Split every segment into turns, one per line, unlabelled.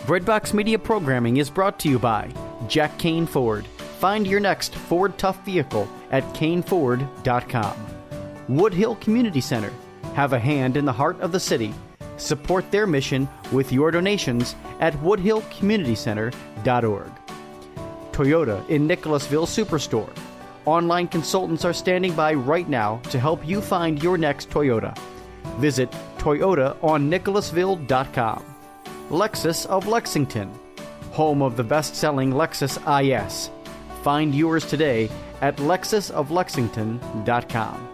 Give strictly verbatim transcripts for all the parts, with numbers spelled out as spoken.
Breadbox Media programming is brought to you by Jack Kane Ford. Find your next Ford Tough vehicle at Kane Ford dot com. Woodhill Community Center. Have a hand in the heart of the city. Support their mission with your donations at woodhill community center dot org. Toyota in Nicholasville Superstore. Online consultants are standing by right now to help you find your next Toyota. Visit Toyota on Nicholasville dot com. Lexus of Lexington, home of the best-selling Lexus I S. Find yours today at lexus of lexington dot com.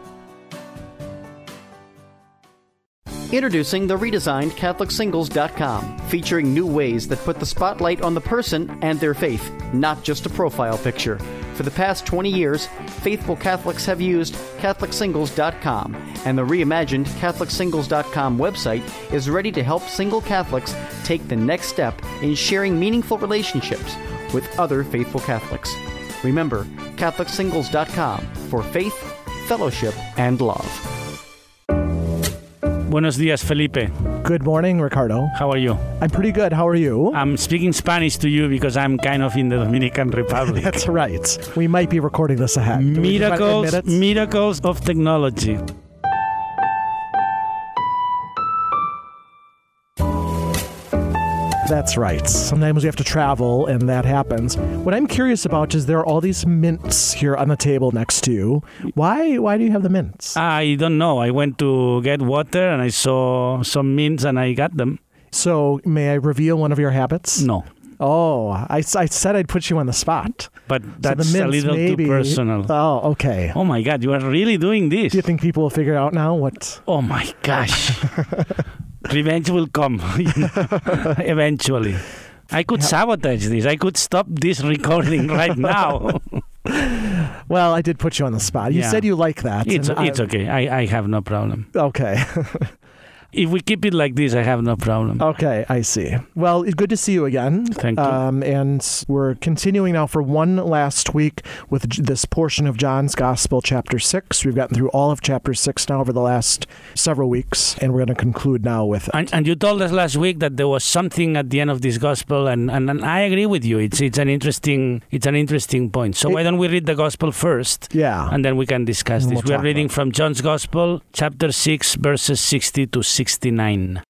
Introducing the redesigned Catholic Singles dot com, featuring new ways that put the spotlight on the person and their faith, not just a profile picture. For the past twenty years, faithful Catholics have used Catholic Singles dot com, and the reimagined Catholic Singles dot com website is ready to help single Catholics take the next step in sharing meaningful relationships with other faithful Catholics. Remember, Catholic Singles dot com for faith, fellowship, and love.
Buenos días, Felipe.
Good morning, Ricardo.
How are you?
I'm pretty good. How are you?
I'm speaking Spanish to you because I'm kind of in the Dominican Republic.
That's right. We might be recording this ahead.
Miracles, miracles of technology.
That's right. Sometimes we have to travel, and that happens. What I'm curious about is there are all these mints here on the table next to you. Why Why do you have the mints?
I don't know. I went to get water, and I saw some mints, and I got them.
So, may I reveal one of your habits?
No.
Oh, I, I said I'd put you on the spot.
But that's
so the
a
mints,
little
maybe,
too personal.
Oh, okay.
Oh, my God. You are really doing this.
Do you think people will figure out now what...
Oh, my gosh. Revenge will come eventually. I could yeah. sabotage this. I could stop this recording right now.
Well, I did put you on the spot. You yeah. said you like that.
It's, it's I, okay. I, I have no problem.
Okay.
If we keep it like this, I have no problem.
Okay, I see. Well, it's good to see you again.
Thank you.
Um, and we're continuing now for one last week with this portion of John's Gospel, chapter six. We've gotten through all of chapter six now over the last several weeks, and we're going to conclude now with it.
And, and you told us last week that there was something at the end of this Gospel, and, and, and I agree with you. It's it's an interesting it's an interesting point. So it, why don't we read the Gospel first?
Yeah.
And then we can discuss
and
this.
We'll
we are reading from John's Gospel, chapter six, verses sixty to sixty-nine.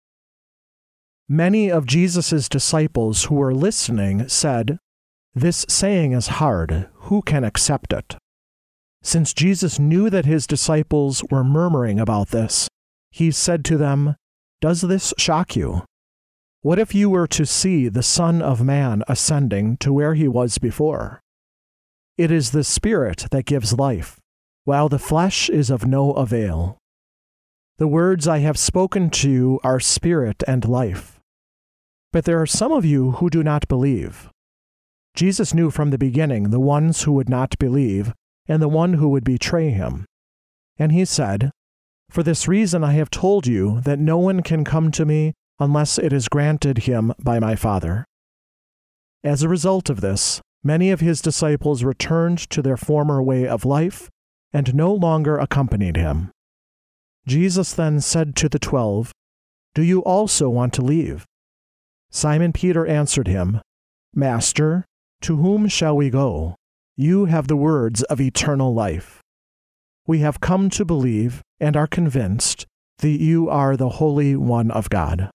Many of Jesus' disciples who were listening said, "This saying is hard. Who can accept it?" Since Jesus knew that his disciples were murmuring about this, he said to them, "Does this shock you? What if you were to see the Son of Man ascending to where he was before? It is the Spirit that gives life, while the flesh is of no avail. The words I have spoken to you are spirit and life. But there are some of you who do not believe." Jesus knew from the beginning the ones who would not believe and the one who would betray him. And he said, "For this reason I have told you that no one can come to me unless it is granted him by my Father." As a result of this, many of his disciples returned to their former way of life and no longer accompanied him. Jesus then said to the twelve, "Do you also want to leave?" Simon Peter answered him, "Master, to whom shall we go? You have the words of eternal life. We have come to believe and are convinced that you are the Holy One of God."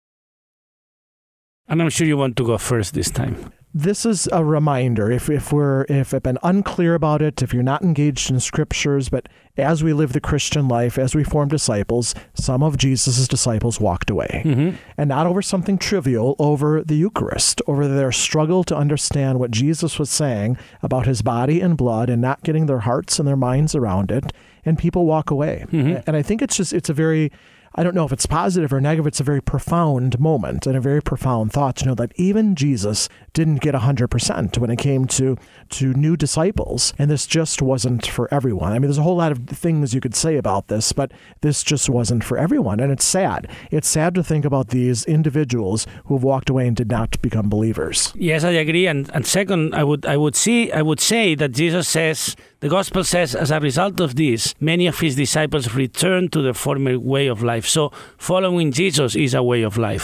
And I'm sure you want to go first this time.
This is a reminder, if if we're if I've been unclear about it, if you're not engaged in scriptures, but as we live the Christian life, as we form disciples, some of Jesus' disciples walked away.
Mm-hmm.
And not over something trivial, over the Eucharist, over their struggle to understand what Jesus was saying about his body and blood and not getting their hearts and their minds around it, and people walk away. Mm-hmm. And I think it's just, it's a very, I don't know if it's positive or negative, it's a very profound moment and a very profound thought to know that even Jesus didn't get one hundred percent when it came to, to new disciples, and this just wasn't for everyone. I mean, there's a whole lot of things you could say about this, but this just wasn't for everyone, and it's sad. It's sad to think about these individuals who have walked away and did not become believers.
Yes, I agree, and, and second, I would I would see I would say that Jesus says, the Gospel says, as a result of this, many of his disciples returned to their former way of life. So following Jesus is a way of life.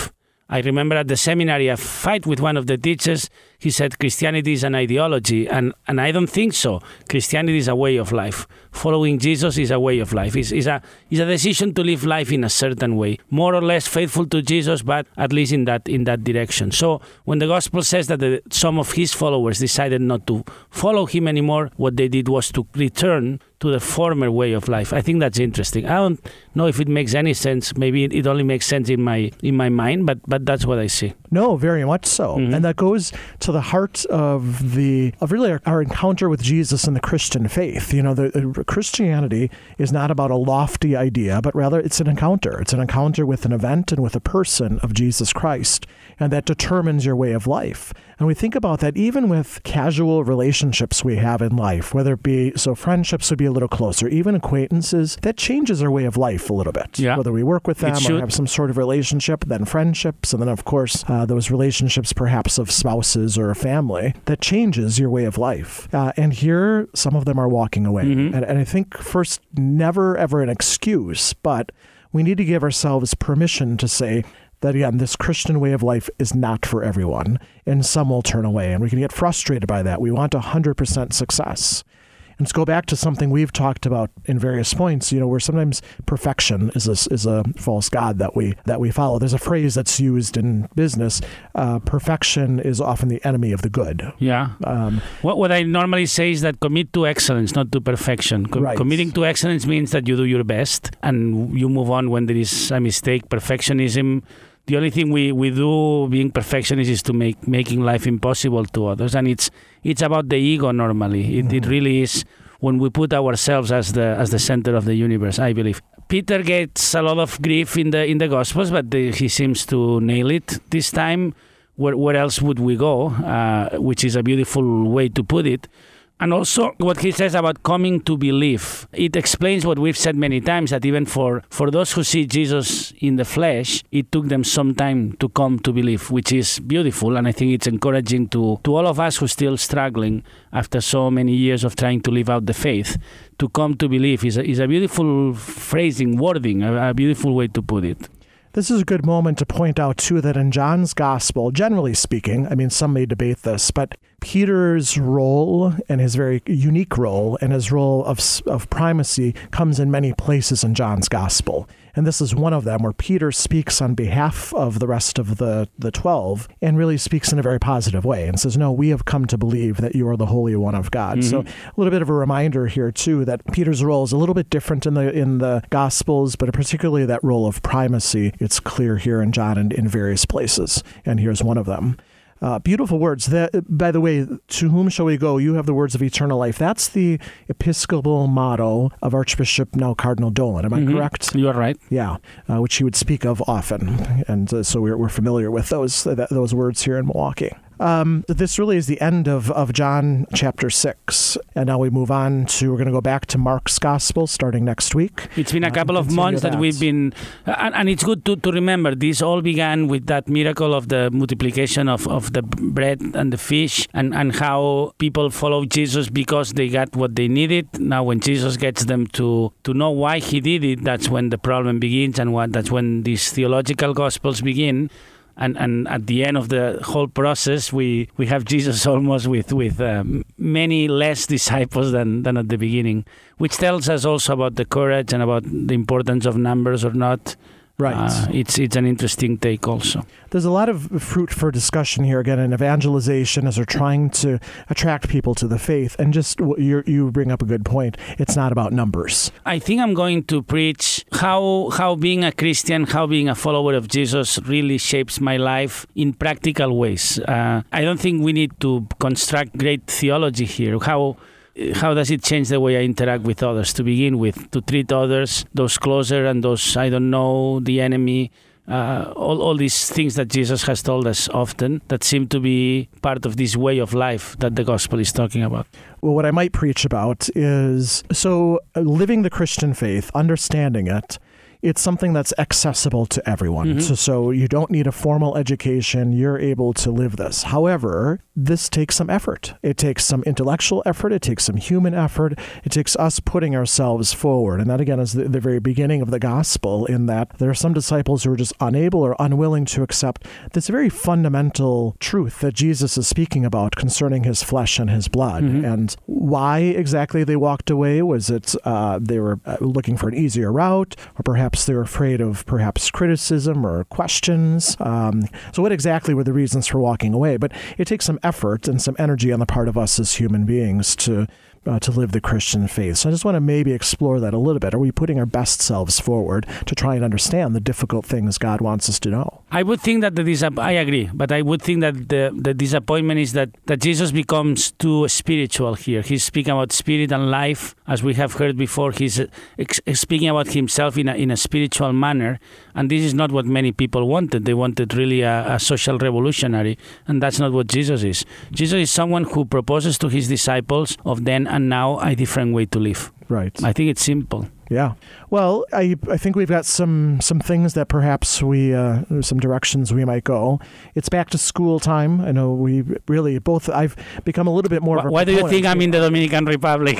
I remember at the seminary a fight with one of the teachers. He said Christianity is an ideology, and, and I don't think so. Christianity is a way of life. Following Jesus is a way of life. It's, it's, a, it's a decision to live life in a certain way, more or less faithful to Jesus, but at least in that in that direction. So when the gospel says that the, some of his followers decided not to follow him anymore, what they did was to return to the former way of life. I think that's interesting. I don't know if it makes any sense. Maybe it only makes sense in my in my mind, but but that's what I see.
No, very much so. Mm-hmm. And that goes to the heart of the of really our, our encounter with Jesus and the Christian faith. You know, the, the Christianity is not about a lofty idea, but rather it's an encounter. It's an encounter with an event and with a person of Jesus Christ, and that determines your way of life. And we think about that even with casual relationships we have in life, whether it be, so friendships would be a little closer, even acquaintances, that changes our way of life a little bit.
Yeah.
Whether we work with them or have some sort of relationship, then friendships, and then of course, uh, those relationships perhaps of spouses or a family, that changes your way of life. Uh, and here, some of them are walking away. Mm-hmm. And, and I think first, never ever an excuse, but we need to give ourselves permission to say, that, again, this Christian way of life is not for everyone, and some will turn away, and we can get frustrated by that. We want one hundred percent success. And let's go back to something we've talked about in various points, you know, where sometimes perfection is a, is a false god that we that we follow. There's a phrase that's used in business, uh, perfection is often the enemy of the good.
Yeah. Um, what, what I normally say is that commit to excellence, not to perfection. Co-
right.
Committing to excellence means that you do your best and you move on when there is a mistake. Perfectionism, the only thing we, we do being perfectionists is to make making life impossible to others. And it's it's about the ego normally. It, mm-hmm. it really is when we put ourselves as the as the center of the universe, I believe. Peter gets a lot of grief in the in the Gospels, but the, he seems to nail it this time. Where, where else would we go? Uh, which is a beautiful way to put it. And also what he says about coming to believe. It explains what we've said many times, that even for, for those who see Jesus in the flesh, it took them some time to come to believe, which is beautiful. And I think it's encouraging to, to all of us who are still struggling after so many years of trying to live out the faith. To come to believe is a, is a beautiful phrasing, wording, a, a beautiful way to put it.
This is a good moment to point out, too, that in John's gospel, generally speaking, I mean, some may debate this, but Peter's role and his very unique role and his role of of primacy comes in many places in John's gospel. And this is one of them where Peter speaks on behalf of the rest of the, the twelve and really speaks in a very positive way and says, no, we have come to believe that you are the Holy One of God. Mm-hmm. So a little bit of a reminder here, too, that Peter's role is a little bit different in the in the Gospels, but particularly that role of primacy, it's clear here in John and in various places. And here's one of them. Uh, beautiful words. That, by the way, to whom shall we go? You have the words of eternal life. That's the Episcopal motto of Archbishop, now Cardinal Dolan. Am I
mm-hmm.
correct?
You are right.
Yeah, uh, which he would speak of often. And uh, so we're, we're familiar with those, uh, those words here in Milwaukee. Um, this really is the end of, of John chapter six. And now we move on to, we're going to go back to Mark's Gospel starting next week.
It's been a couple uh, of months that. that we've been, and, and it's good to, to remember, this all began with that miracle of the multiplication of, of the bread and the fish, and, and how people followed Jesus because they got what they needed. Now when Jesus gets them to, to know why he did it, that's when the problem begins, and what that's when these theological Gospels begin. And and at the end of the whole process, we, we have Jesus almost with with um, many less disciples than, than at the beginning, which tells us also about the courage and about the importance of numbers or not.
Right.
Uh, it's it's an interesting take also.
There's a lot of fruit for discussion here, again, in evangelization as we're trying to attract people to the faith. And just you you bring up a good point. It's not about numbers.
I think I'm going to preach how how being a Christian, how being a follower of Jesus really shapes my life in practical ways. Uh, I don't think we need to construct great theology here. How How does it change the way I interact with others to begin with, to treat others, those closer and those I don't know, the enemy, uh, all, all these things that Jesus has told us often that seem to be part of this way of life that the gospel is talking about.
Well, what I might preach about is, so living the Christian faith, understanding it, it's something that's accessible to everyone.
Mm-hmm.
So, so you don't need a formal education. You're able to live this. However, this takes some effort. It takes some intellectual effort. It takes some human effort. It takes us putting ourselves forward. And that, again, is the, the very beginning of the gospel, in that there are some disciples who are just unable or unwilling to accept this very fundamental truth that Jesus is speaking about concerning his flesh and his blood.
Mm-hmm.
And why exactly they walked away? Was it uh, they were looking for an easier route, or perhaps they were afraid of perhaps criticism or questions? Um, so what exactly were the reasons for walking away? But it takes some effort and some energy on the part of us as human beings to Uh, to live the Christian faith. So I just want to maybe explore that a little bit. Are we putting our best selves forward to try and understand the difficult things God wants us to know?
I would think that the dis- I agree, but I would think that the, the disappointment is that, that Jesus becomes too spiritual here. He's speaking about spirit and life, as we have heard before. He's uh, ex- speaking about himself in a, in a spiritual manner, and this is not what many people wanted. They wanted really a, a social revolutionary, and that's not what Jesus is. Jesus is someone who proposes to his disciples of then and now a different way to live.
Right.
I think it's simple.
Yeah. Well, I I think we've got some some things that perhaps we, uh, some directions we might go. It's back to school time. I know we really both, I've become a little bit more
Why,
of a
why do you think I'm in the Dominican Republic?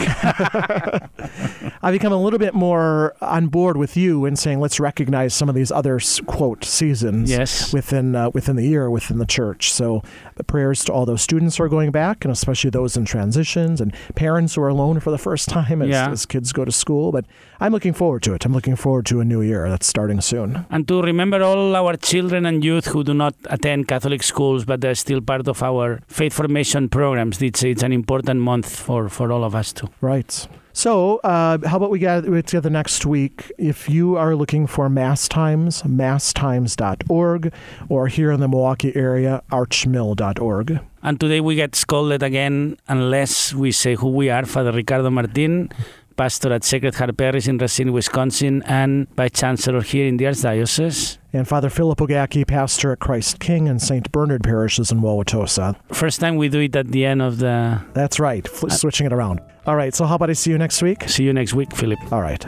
I've become a little bit more on board with you in saying, let's recognize some of these other, quote, seasons
Yes.
within uh, within the year, within the church. So the prayers to all those students who are going back, and especially those in transitions, and parents who are alone for the first time as,
Yeah.
as kids go to school. But I'm looking forward to it. I'm looking forward to a new year that's starting soon.
And to remember all our children and youth who do not attend Catholic schools, but they're still part of our faith formation programs. It's, it's an important month for, for all of us too.
Right. So uh, how about we get together next week? If you are looking for Mass Times, mass times dot org, or here in the Milwaukee area, archmill dot org.
And today we get scolded again unless we say who we are. Father Ricardo Martin, pastor at Sacred Heart Parish in Racine, Wisconsin, and Vice Chancellor here in the Archdiocese.
And Father Philip Ogacki, pastor at Christ King and Saint Bernard parishes in Wauwatosa.
First time we do it at the end of the...
That's right, Fl- switching it around. All right, so how about I see you next week?
See you next week, Philip.
All right.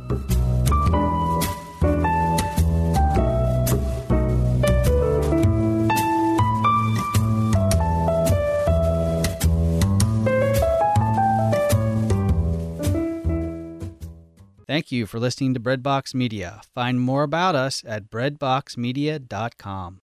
Thank you for listening to Breadbox Media. Find more about us at breadbox media dot com.